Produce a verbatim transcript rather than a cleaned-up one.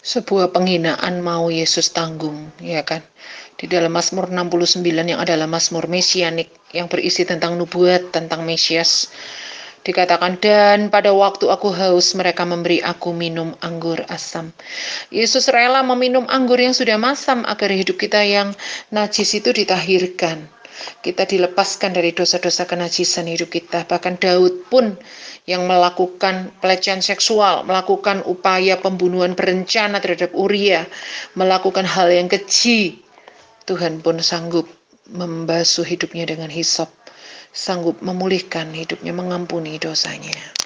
Sebuah penghinaan mau Yesus tanggung, ya kan? Di dalam Mazmur enam puluh sembilan yang adalah Mazmur Mesianik yang berisi tentang nubuat tentang Mesias, dikatakan, dan pada waktu aku haus mereka memberi aku minum anggur asam. Yesus rela meminum anggur yang sudah masam agar hidup kita yang najis itu ditahirkan. Kita dilepaskan dari dosa-dosa kenajisan hidup kita. Bahkan Daud pun yang melakukan pelecehan seksual, melakukan upaya pembunuhan berencana terhadap Uria, melakukan hal yang keji, Tuhan pun sanggup membasuh hidupnya dengan hisop, sanggup memulihkan hidupnya, mengampuni dosanya.